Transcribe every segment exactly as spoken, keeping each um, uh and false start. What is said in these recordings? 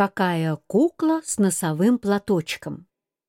Какая кукла с носовым платочком?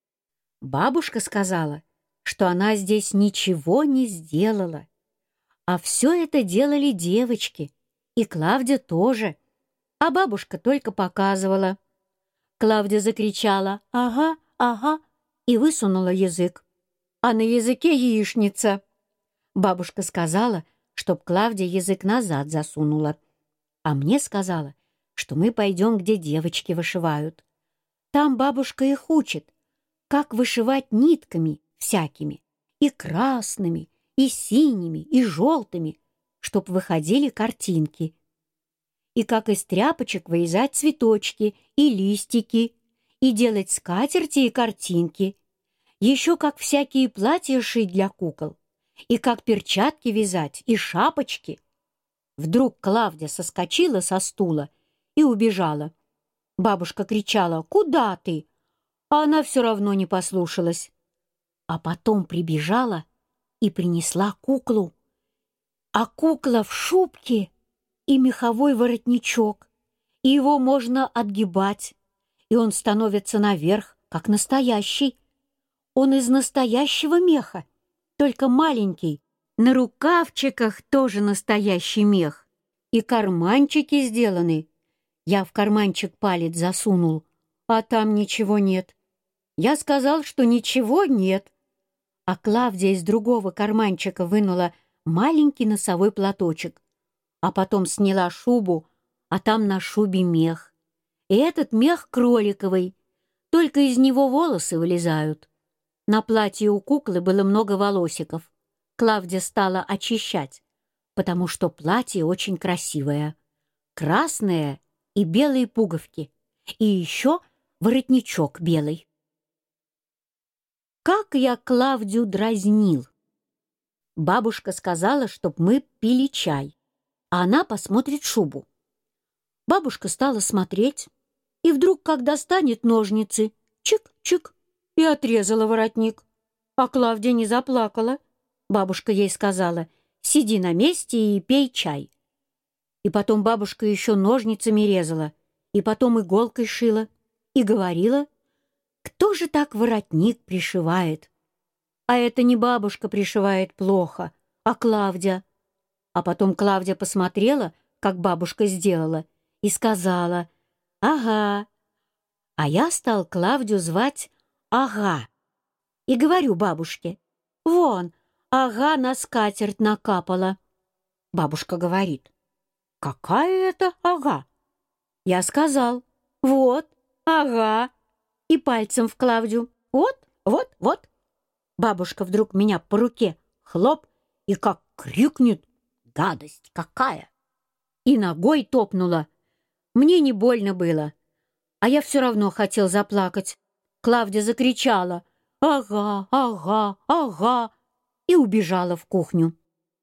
Бабушка сказала, что она здесь ничего не сделала, а все это делали девочки, и Клавдия тоже, а бабушка только показывала. Клавдия закричала «Ага, ага» и высунула язык, а на языке яичница. Бабушка сказала, чтоб Клавдия язык назад засунула, а мне сказала, что мы пойдем, где девочки вышивают. Там бабушка их учит, как вышивать нитками всякими, и красными, и синими, и желтыми, чтоб выходили картинки, и как из тряпочек вырезать цветочки и листики, и делать скатерти и картинки, еще как всякие платья шить для кукол, и как перчатки вязать, и шапочки. Вдруг Клавдия соскочила со стула и убежала. Бабушка кричала «Куда ты?», а она все равно не послушалась. А потом прибежала и принесла куклу. А кукла в шубке и меховой воротничок, и его можно отгибать, и он становится наверх, как настоящий. Он из настоящего меха, только маленький, на рукавчиках тоже настоящий мех, и карманчики сделаны. Я в карманчик палец засунул, а там ничего нет. Я сказал, что ничего нет. А Клавдия из другого карманчика вынула маленький носовой платочек, а потом сняла шубу, а там на шубе мех. И этот мех кроликовый, только из него волосы вылезают. На платье у куклы было много волосиков. Клавдия стала очищать, потому что платье очень красивое. Красное и белые пуговки, и еще воротничок белый. Как я Клавдию дразнил! Бабушка сказала, чтоб мы пили чай, а она посмотрит шубу. Бабушка стала смотреть, и вдруг, как достанет ножницы, чик-чик, и отрезала воротник. А Клавдия не заплакала. Бабушка ей сказала: «Сиди на месте и пей чай». И потом бабушка еще ножницами резала, и потом иголкой шила, и говорила: «Кто же так воротник пришивает?» А это не бабушка пришивает плохо, а Клавдия. А потом Клавдия посмотрела, как бабушка сделала, и сказала: «Ага». А я стал Клавдию звать Ага. И говорю бабушке: «Вон, ага на скатерть накапала». Бабушка говорит: «Какая это ага?» Я сказал: «Вот, ага». И пальцем в Клавдию: «Вот, вот, вот». Бабушка вдруг меня по руке хлоп и как крикнет: «Гадость какая!» И ногой топнула. Мне не больно было, а я все равно хотел заплакать. Клавдия закричала: «Ага, ага, ага!» и убежала в кухню.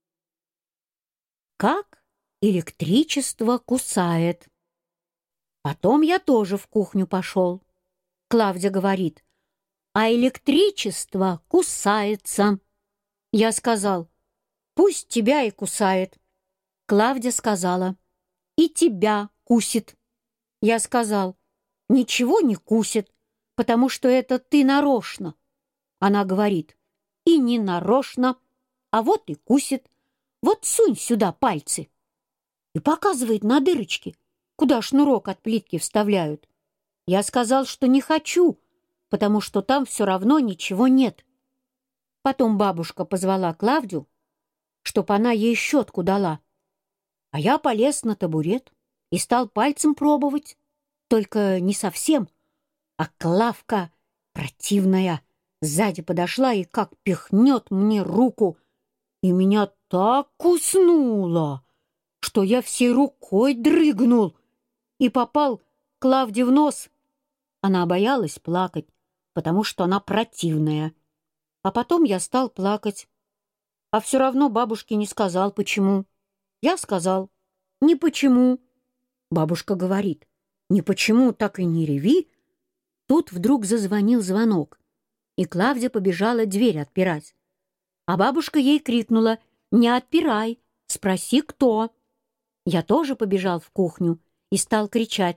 Как электричество кусает. Потом я тоже в кухню пошел. Клавдия говорит: «А электричество кусается». Я сказал: «Пусть тебя и кусает». Клавдия сказала: «И тебя кусит». Я сказал: «Ничего не кусит, потому что это ты нарочно». Она говорит: «И не нарочно, а вот и кусит. Вот сунь сюда пальцы». И показывает на дырочки, куда шнурок от плитки вставляют. Я сказал, что не хочу, потому что там все равно ничего нет. Потом бабушка позвала Клавдию, чтоб она ей щетку дала. А я полез на табурет и стал пальцем пробовать. Только не совсем, а Клавка противная сзади подошла и как пихнет мне руку, и меня так куснуло, что я всей рукой дрыгнул и попал Клавде в нос. Она боялась плакать, потому что она противная. А потом я стал плакать. А все равно бабушке не сказал, почему. Я сказал: «Не почему». Бабушка говорит: «Не почему, так и не реви». Тут вдруг зазвонил звонок, и Клавдия побежала дверь отпирать. А бабушка ей крикнула: «Не отпирай, спроси, кто». Я тоже побежал в кухню и стал кричать: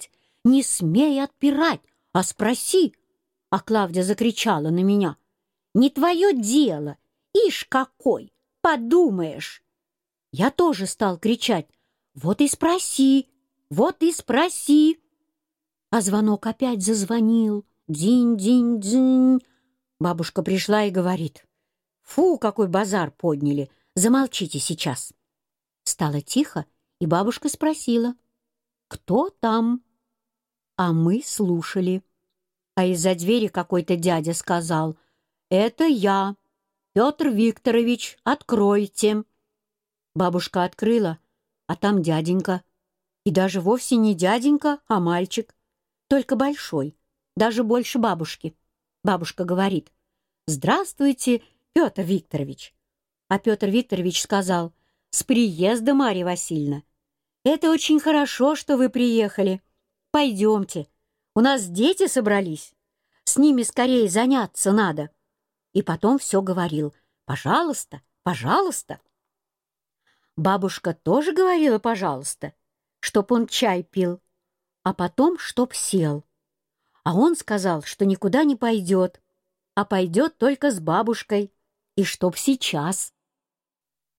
Не смей отпирать, а спроси!» А Клавдия закричала на меня: «Не твое дело! Ишь какой! Подумаешь!» Я тоже стал кричать: «Вот и спроси! Вот и спроси!» А звонок опять зазвонил. Динь-динь-динь. Бабушка пришла и говорит: «Фу, какой базар подняли! Замолчите сейчас!» Стало тихо, и бабушка спросила: «Кто там?» А мы слушали. А из-за двери какой-то дядя сказал: «Это я, Петр Викторович, откройте». Бабушка открыла, а там дяденька. И даже вовсе не дяденька, а мальчик, только большой, даже больше бабушки. Бабушка говорит: «Здравствуйте, Петр Викторович». А Петр Викторович сказал: «С приездом, Марья Васильевна! Это очень хорошо, что вы приехали. Пойдемте, у нас дети собрались, с ними скорее заняться надо». И потом все говорил: «Пожалуйста, пожалуйста». Бабушка тоже говорила «пожалуйста», чтоб он чай пил, а потом чтоб сел. А он сказал, что никуда не пойдет, а пойдет только с бабушкой, и чтоб сейчас.